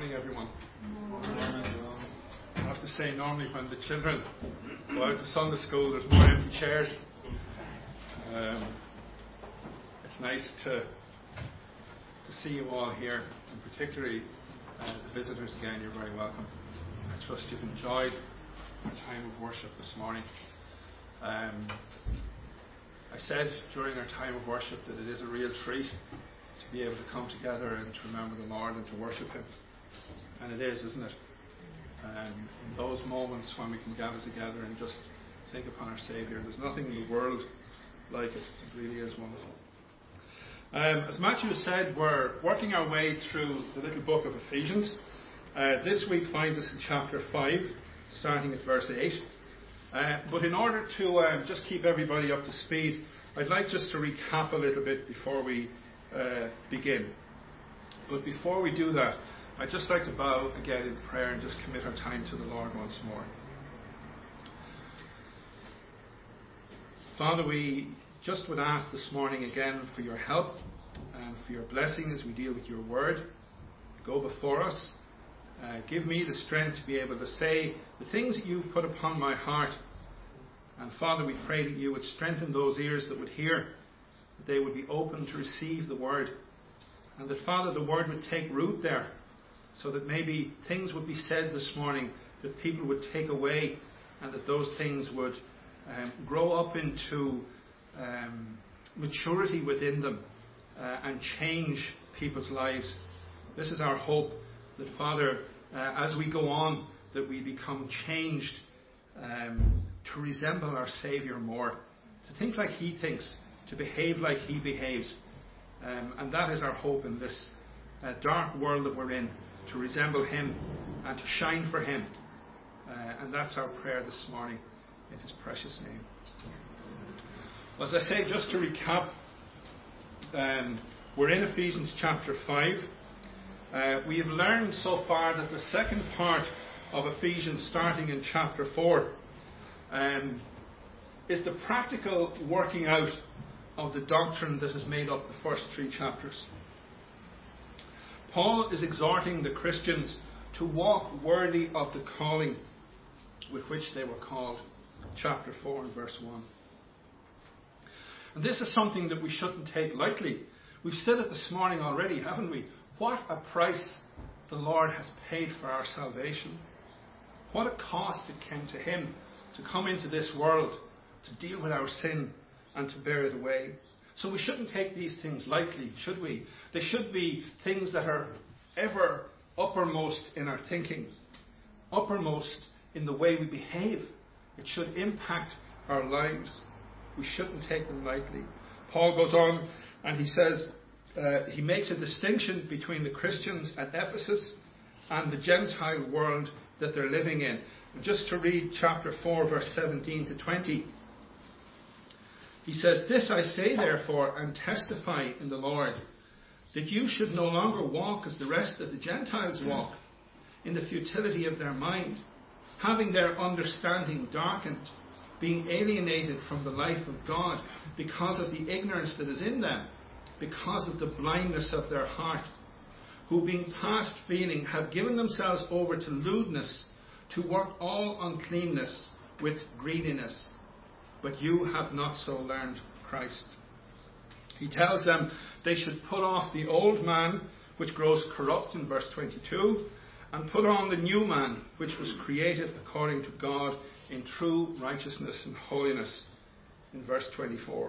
morning, everyone. I have to say, normally when the children go out to Sunday school, there's more empty chairs. It's nice to see you all here, and particularly the visitors again. You're very welcome. I trust you've enjoyed our time of worship this morning. I said during our time of worship that it is a real treat to be able to come together and to remember the Lord and to worship Him. And it is, isn't it? In those moments when we can gather together and just think upon our Saviour, there's nothing in the world like it. It really is wonderful. As Matthew said, we're working our way through the little book of Ephesians. This week finds us in chapter 5, starting at verse 8. But in order to just keep everybody up to speed, I'd like just to recap a little bit before we begin. But before we do that, I'd just like to bow again in prayer and just commit our time to the Lord once more. Father, we just would ask this morning again for your help and for your blessing as we deal with your word. Go before us. Give me the strength to be able to say the things that you've put upon my heart. And Father, we pray that you would strengthen those ears that would hear, that they would be open to receive the word. And that, Father, the word would take root there, so that maybe things would be said this morning that people would take away, and that those things would grow up into maturity within them and change people's lives. This is our hope, that, Father, as we go on, that we become changed to resemble our Saviour more, to think like He thinks, to behave like He behaves. And that is our hope in this dark world that we're in, to resemble Him and to shine for Him. And that's our prayer this morning in His precious name. Well, as I say, just to recap, we're in Ephesians chapter 5. We have learned so far that the second part of Ephesians, starting in chapter 4, is the practical working out of the doctrine that has made up the first 3 chapters. Paul is exhorting the Christians to walk worthy of the calling with which they were called. Chapter 4 and verse 1. And this is something that we shouldn't take lightly. We've said it this morning already, haven't we? What a price the Lord has paid for our salvation. What a cost it came to Him to come into this world, to deal with our sin and to bear it away. So we shouldn't take these things lightly, should we? They should be things that are ever uppermost in our thinking, uppermost in the way we behave. It should impact our lives. We shouldn't take them lightly. Paul goes on and he says, he makes a distinction between the Christians at Ephesus and the Gentile world that they're living in. And just to read chapter 4, verse 17 to 20. He says, "This I say therefore and testify in the Lord, that you should no longer walk as the rest of the Gentiles walk, in the futility of their mind, having their understanding darkened, being alienated from the life of God because of the ignorance that is in them, because of the blindness of their heart, who being past feeling have given themselves over to lewdness, to work all uncleanness with greediness. But you have not so learned Christ." He tells them they should put off the old man, which grows corrupt in verse 22, and put on the new man, which was created according to God in true righteousness and holiness in verse 24.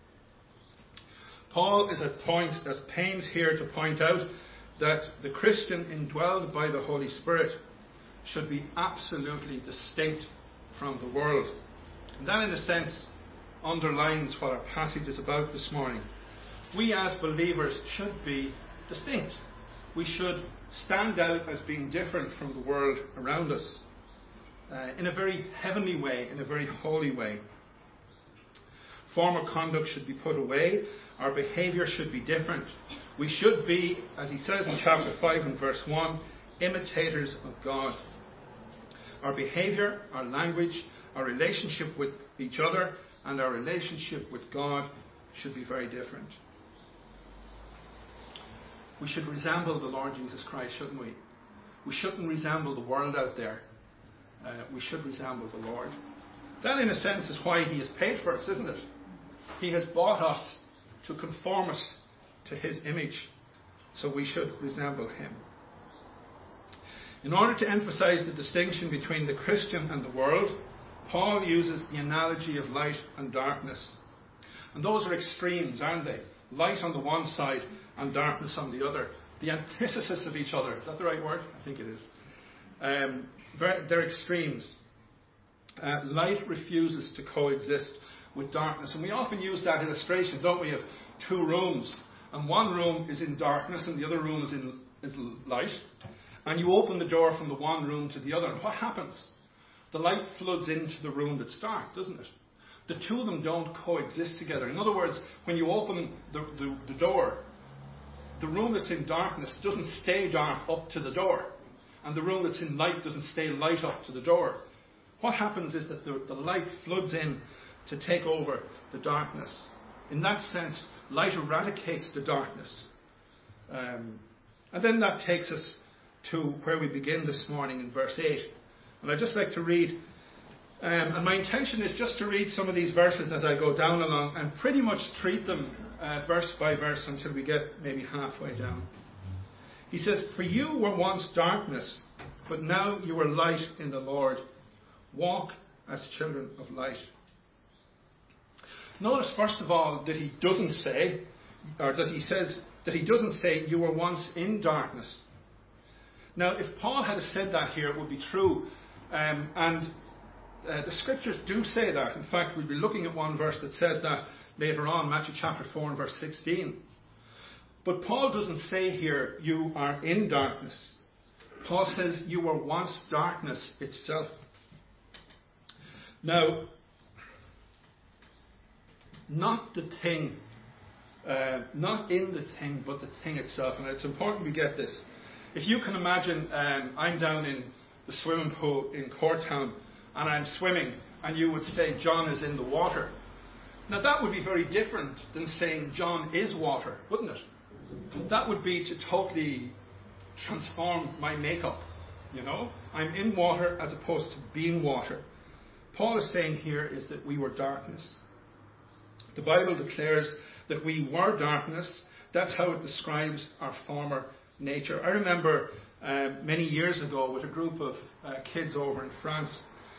Paul is at pains here to point out that the Christian indwelled by the Holy Spirit should be absolutely distinct from the world. And that, in a sense, underlines what our passage is about this morning. We as believers should be distinct. We should stand out as being different from the world around us, in a very heavenly way, in a very holy way. Former conduct should be put away. Our behaviour should be different. We should be, as he says in chapter 5 and verse 1, imitators of God. Our behaviour, our language, our relationship with each other and our relationship with God should be very different. We should resemble the Lord Jesus Christ, shouldn't we? We shouldn't resemble the world out there. We should resemble the Lord. That, in a sense, is why He has paid for us, isn't it? He has bought us to conform us to His image, so we should resemble Him. In order to emphasize the distinction between the Christian and the world, Paul uses the analogy of light and darkness. And those are extremes, aren't they? Light on the one side and darkness on the other. The antithesis of each other. Is that the right word? I think it is. They're extremes. Light refuses to coexist with darkness. And we often use that illustration, don't we, of two rooms. And one room is in darkness and the other room is light. And you open the door from the one room to the other. And what happens? The light floods into the room that's dark, doesn't it? The two of them don't coexist together. In other words, when you open the door, the room that's in darkness doesn't stay dark up to the door. And the room that's in light doesn't stay light up to the door. What happens is that the light floods in to take over the darkness. In that sense, light eradicates the darkness. And then that takes us to where we begin this morning in verse 8. And I'd just like to read, and my intention is just to read some of these verses as I go down along and pretty much treat them verse by verse until we get maybe halfway down. He says, "For you were once darkness, but now you are light in the Lord. Walk as children of light." Notice, first of all, that he doesn't say, or that he says, that he doesn't say you were once in darkness. Now, if Paul had said that here, it would be true. The scriptures do say that. In fact, we'll be looking at one verse that says that later on, Matthew chapter 4 and verse 16. But Paul doesn't say here, you are in darkness. Paul says, you were once darkness itself. Now, not the thing, not in the thing, but the thing itself. And it's important we get this. If you can imagine, I'm down in the swimming pool in Courtown, and I'm swimming, and you would say John is in the water. Now that would be very different than saying John is water, wouldn't it? That would be to totally transform my makeup, you know. I'm in water as opposed to being water. Paul is saying here is that we were darkness. The Bible declares that we were darkness. That's how it describes our former nature. I remember many years ago with a group of kids over in France.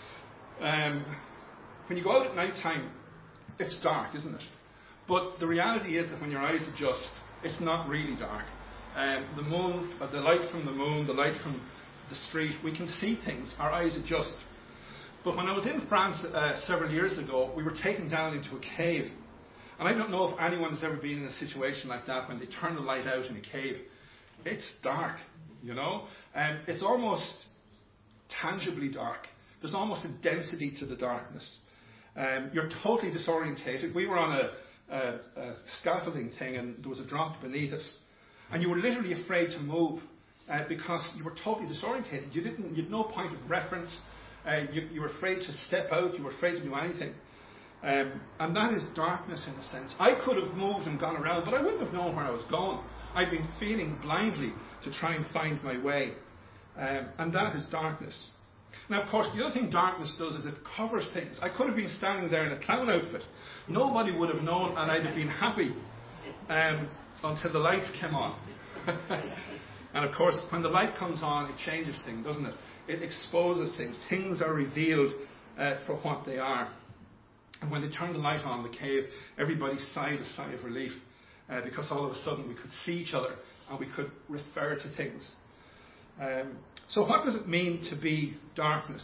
When you go out at night time, it's dark, isn't it? But the reality is that when your eyes adjust, it's not really dark. The moon, the light from the moon, the light from the street, we can see things. Our eyes adjust. But when I was in France several years ago, we were taken down into a cave. And I don't know if anyone has ever been in a situation like that when they turn the light out in a cave. It's dark, you know. It's almost tangibly dark. There's almost a density to the darkness. You're totally disorientated. We were on a scaffolding thing and there was a drop beneath us. And you were literally afraid to move because you were totally disorientated. You had no point of reference. You were afraid to step out. You were afraid to do anything. And that is darkness in a sense. I could have moved and gone around, but I wouldn't have known where I was going. I'd been feeling blindly to try and find my way. And that is darkness. Now, of course, the other thing darkness does is it covers things. I could have been standing there in a clown outfit. Nobody would have known, and I'd have been happy until the lights came on. And of course, when the light comes on, it changes things, doesn't it? It exposes things. Things are revealed for what they are. And when they turned the light on in the cave, everybody sighed a sigh of relief because all of a sudden we could see each other and we could refer to things. So what does it mean to be darkness?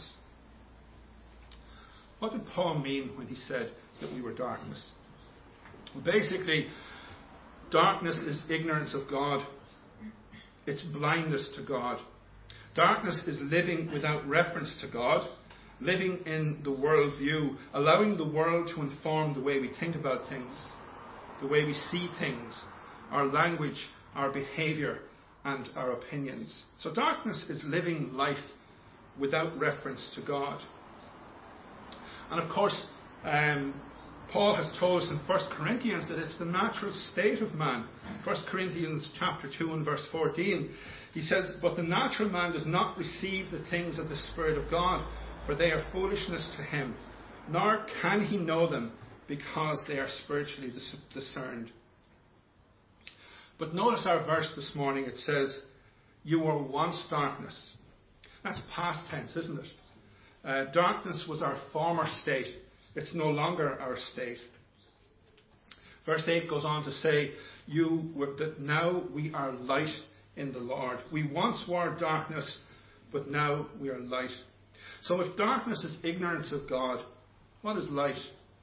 What did Paul mean when he said that we were darkness? Well, basically, darkness is ignorance of God. It's blindness to God. Darkness is living without reference to God, living in the world view, allowing the world to inform the way we think about things, the way we see things, our language, our behaviour, and our opinions. So darkness is living life without reference to God. And of course, Paul has told us in 1 Corinthians that it's the natural state of man. 1 Corinthians chapter 2 and verse 14. He says, "But the natural man does not receive the things of the Spirit of God, for they are foolishness to him, nor can he know them, because they are spiritually discerned." But notice our verse this morning. It says, "You were once darkness." That's past tense, isn't it? Darkness was our former state. It's no longer our state. Verse 8 goes on to say, that now we are light in the Lord. We once were darkness, but now we are light. So if darkness is ignorance of God, what is light?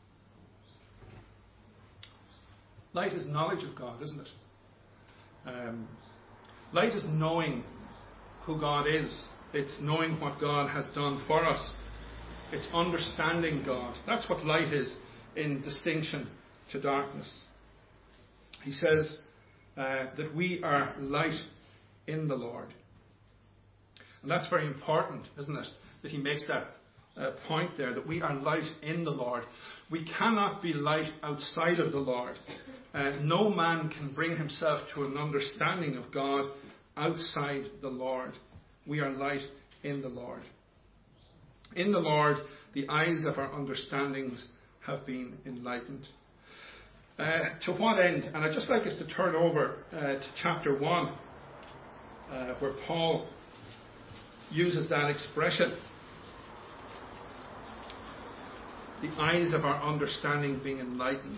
Light is knowledge of God, isn't it? Light is knowing who God is. It's knowing what God has done for us. It's understanding God. That's what light is, in distinction to darkness. He says that we are light in the Lord. And that's very important, isn't it? That he makes that point there, that we are light in the Lord. We cannot be light outside of the Lord. No man can bring himself to an understanding of God outside the Lord. We are light in the Lord. In the Lord, the eyes of our understandings have been enlightened. To what end? And I'd just like us to turn over to chapter 1, where Paul uses that expression. The eyes of our understanding being enlightened.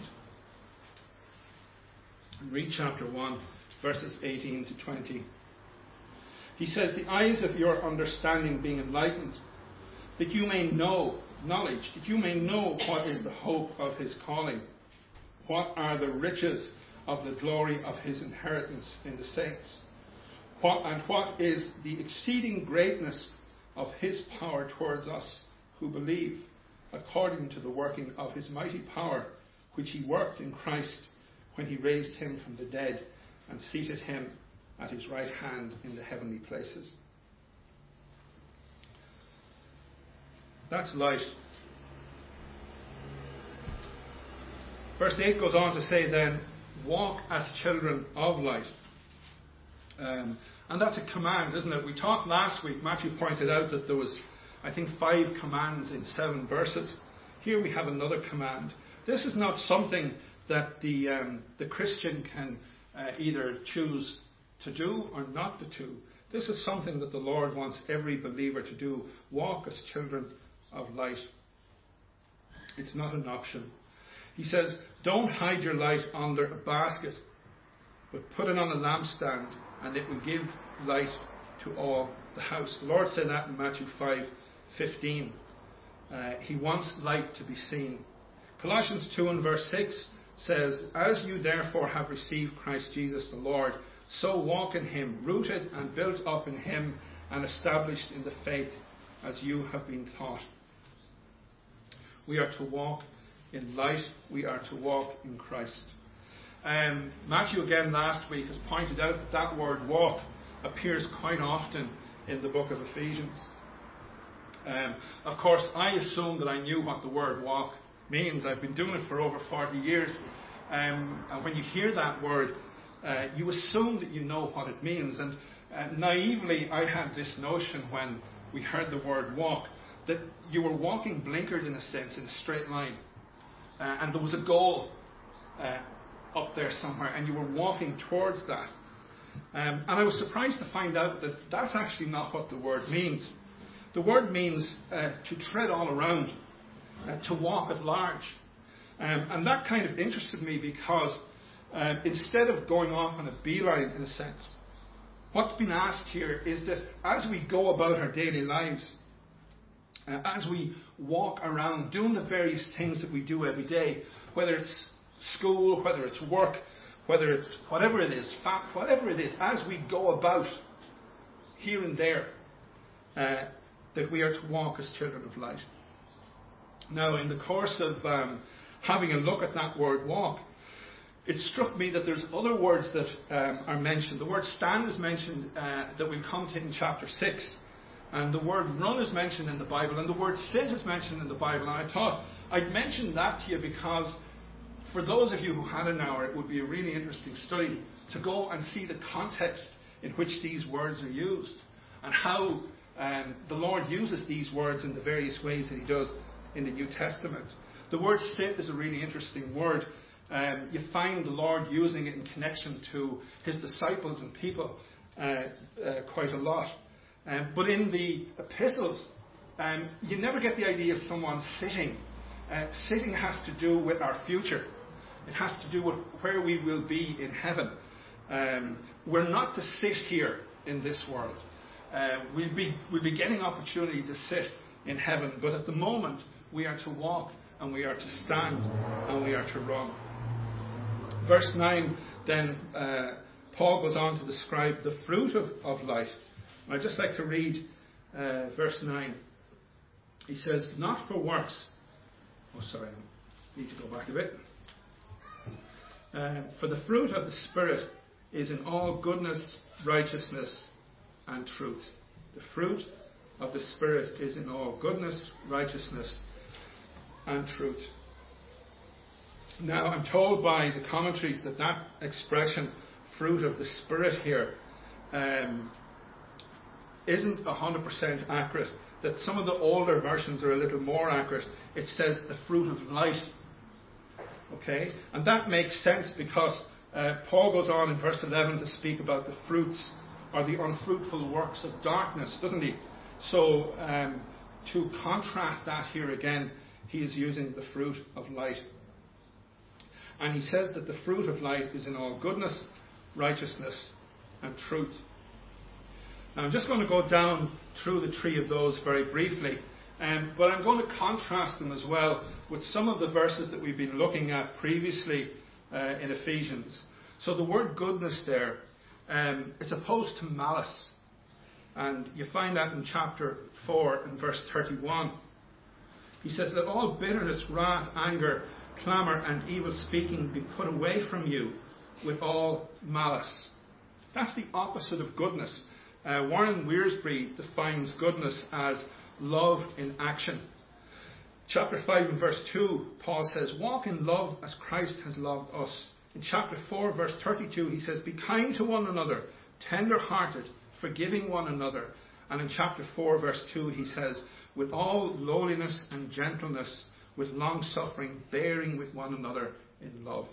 And read chapter 1, verses 18 to 20. He says, "The eyes of your understanding being enlightened, that you may know knowledge, that you may know what is the hope of his calling, what are the riches of the glory of his inheritance in the saints, what is the exceeding greatness of his power towards us who believe, according to the working of his mighty power, which he worked in Christ when he raised him from the dead and seated him at his right hand in the heavenly places." That's light. Verse 8 goes on to say then, "Walk as children of light." And that's a command, isn't it? We talked last week, Matthew pointed out that there was, I think, 5 commands in 7 verses. Here we have another command. This is not something that the Christian can either choose to do or not to do. This is something that the Lord wants every believer to do. Walk as children of light. It's not an option. He says, "Don't hide your light under a basket, but put it on a lampstand, and it will give light to all the house." The Lord said that in Matthew 5:15. He wants light to be seen. Colossians 2 and verse 6 says, "As you therefore have received Christ Jesus the Lord, so walk in him, rooted and built up in him, and established in the faith as you have been taught." We are to walk in light. We are to walk in Christ. Matthew again last week has pointed out that that word walk appears quite often in the book of Ephesians. Of course, I assumed that I knew what the word walk means. I've been doing it for over 40 years. And when you hear that word, you assume that you know what it means. And naively, I had this notion when we heard the word walk, that you were walking blinkered in a sense, in a straight line. And there was a goal up there somewhere, and you were walking towards that. And I was surprised to find out that that's actually not what the word means. The word means to tread all around, to walk at large. And that kind of interested me because instead of going off on a beeline, in a sense, what's been asked here is that as we go about our daily lives, as we walk around doing the various things that we do every day, whether it's school, whether it's work, whether it's whatever it is, whatever it is, as we go about here and there, that we are to walk as children of light. Now, in the course of having a look at that word walk, it struck me that there's other words that are mentioned. The word stand is mentioned that we'll come to in chapter 6. And the word run is mentioned in the Bible, and the word sit is mentioned in the Bible. And I thought I'd mention that to you because for those of you who had an hour, it would be a really interesting study to go and see the context in which these words are used and how the Lord uses these words in the various ways that He does in the New Testament. The word sit is a really interesting word. You find the Lord using it in connection to His disciples and people quite a lot. But in the epistles, you never get the idea of someone sitting. Sitting has to do with our future. It has to do with where we will be in heaven. We're not to sit here in this world. We'll be getting opportunity to sit in heaven, but at the moment we are to walk and we are to stand and we are to run. Verse 9 then Paul goes on to describe the fruit of life. I'd just like to read verse 9. He says, not for works. Oh, sorry, I need to go back a bit. For the fruit of the Spirit is in all goodness, righteousness, and truth. The fruit of the Spirit is in all goodness, righteousness, and truth. Now, I'm told by the commentaries that expression, fruit of the Spirit here, isn't 100% accurate. That some of the older versions are a little more accurate. It says the fruit of light. Okay? And that makes sense because Paul goes on in verse 11 to speak about the fruits or the unfruitful works of darkness, doesn't he? So, to contrast that here again, he is using the fruit of light. And he says that the fruit of light is in all goodness, righteousness, and truth. Now, I'm just going to go down through the three of those very briefly, but I'm going to contrast them as well with some of the verses that we've been looking at previously in Ephesians. So the word goodness there, it's opposed to malice. And you find that in chapter 4 and verse 31. He says, let all bitterness, wrath, anger, clamour and evil speaking be put away from you with all malice. That's the opposite of goodness. Warren Wiersbe defines goodness as love in action. Chapter 5 and verse 2, Paul says, walk in love as Christ has loved us. In chapter 4 verse 32 he says, be kind to one another, tender-hearted, forgiving one another. And in chapter 4 verse 2 he says, with all lowliness and gentleness, with long-suffering, bearing with one another in love.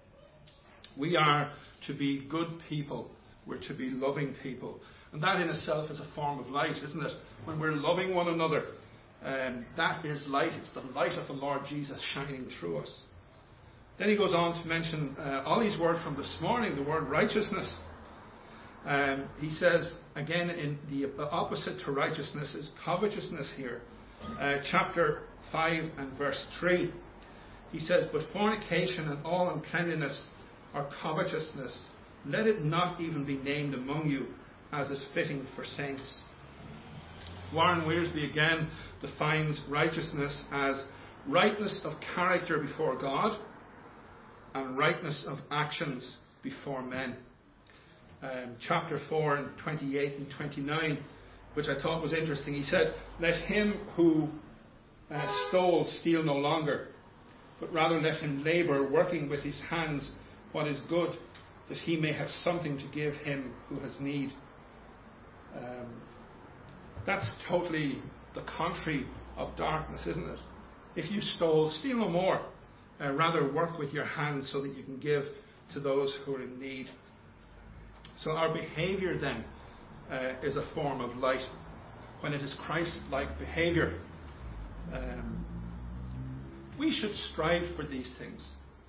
We are to be good people. We're to be loving people. And that in itself is a form of light, isn't it? When we're loving one another, that is light. It's the light of the Lord Jesus shining through us. Then he goes on to mention Ollie's word from this morning, the word righteousness. He says, again, in the opposite to righteousness is covetousness here. Chapter 5 and verse 3. He says, but fornication and all uncleanness or covetousness, let it not even be named among you, as is fitting for saints. Warren Wiersbe again defines righteousness as rightness of character before God and rightness of actions before men. Chapter 4 and 28 and 29, which I thought was interesting, he said, let him who stole steal no longer, but rather let him labour, working with his hands what is good, that he may have something to give him who has need. That's totally the contrary of darkness, isn't it? If you stole, steal no more. Rather work with your hands so that you can give to those who are in need. So our behaviour then is a form of light. When it is Christ-like behaviour, we should strive for these things.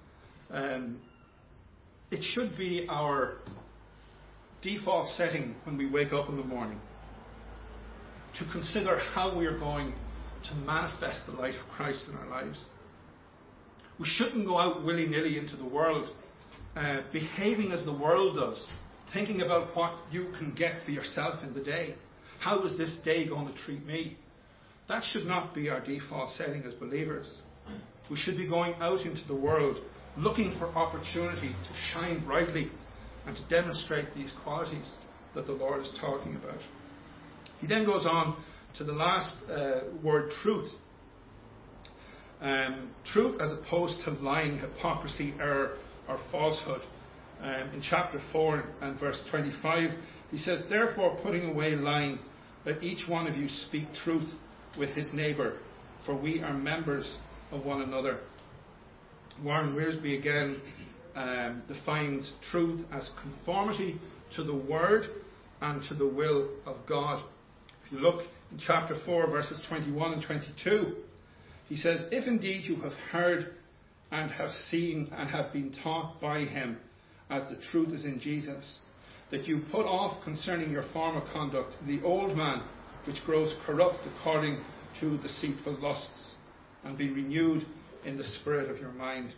It should be our default setting when we wake up in the morning to consider how we are going to manifest the light of Christ in our lives. We shouldn't go out willy-nilly into the world behaving as the world does, thinking about what you can get for yourself in the day. How is this day going to treat me? That should not be our default setting as believers. We should be going out into the world looking for opportunity to shine brightly and to demonstrate these qualities that the Lord is talking about. He then goes on to the last word, truth. Truth as opposed to lying, hypocrisy, error, or falsehood. In chapter 4 and verse 25, he says, "Therefore, putting away lying, let each one of you speak truth with his neighbour, for we are members of one another." Warren Wiersbe again defines truth as conformity to the word and to the will of God. If you look in chapter 4, verses 21 and 22, he says, "If indeed you have heard and have seen and have been taught by him, as the truth is in Jesus, that you put off concerning your former conduct the old man, which grows corrupt according to deceitful lusts, and be renewed in the spirit of your mind."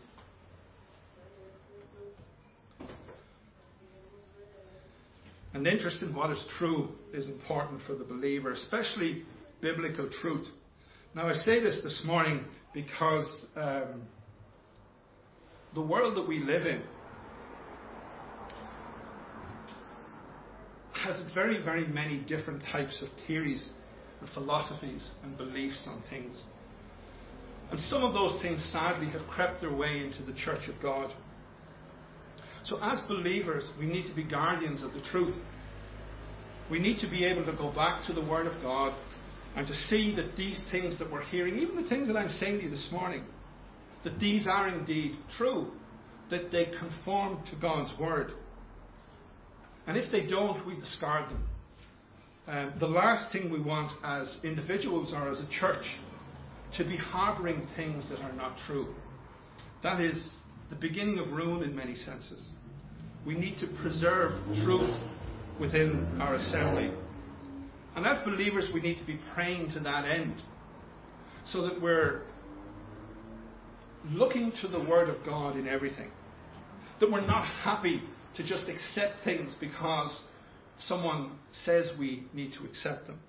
And interest in what is true is important for the believer, especially biblical truth. Now, I say this morning because the world that we live in has very, very many different types of theories and philosophies and beliefs on things. And some of those things, sadly, have crept their way into the Church of God. So as believers, we need to be guardians of the truth. We need to be able to go back to the Word of God and to see that these things that we're hearing, even the things that I'm saying to you this morning, that these are indeed true, that they conform to God's Word. And if they don't, we discard them. The last thing we want as individuals or as a church to be harbouring things that are not true. That is the beginning of ruin in many senses. We need to preserve truth within our assembly. And as believers, we need to be praying to that end, so that we're looking to the Word of God in everything. That we're not happy to just accept things because someone says we need to accept them.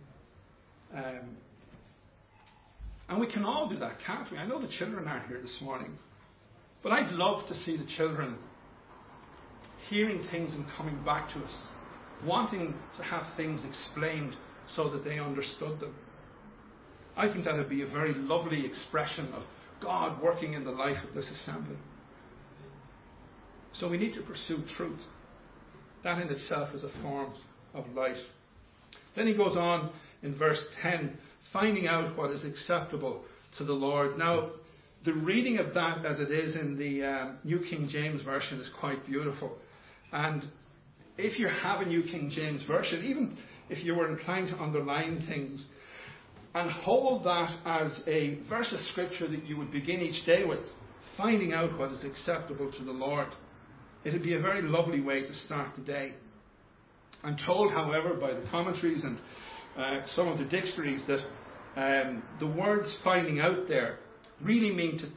And we can all do that, can't we? I know the children aren't here this morning, but I'd love to see the children hearing things and coming back to us, wanting to have things explained so that they understood them. I think that would be a very lovely expression of God working in the life of this assembly. So we need to pursue truth. That in itself is a form of light. Then he goes on in verse 10, finding out what is acceptable to the Lord. Now, the reading of that as it is in the New King James Version is quite beautiful. And if you have a New King James Version, even if you were inclined to underline things, and hold that as a verse of Scripture that you would begin each day with, finding out what is acceptable to the Lord, it would be a very lovely way to start the day. I'm told, however, by the commentaries and some of the dictionaries that the words finding out there really mean to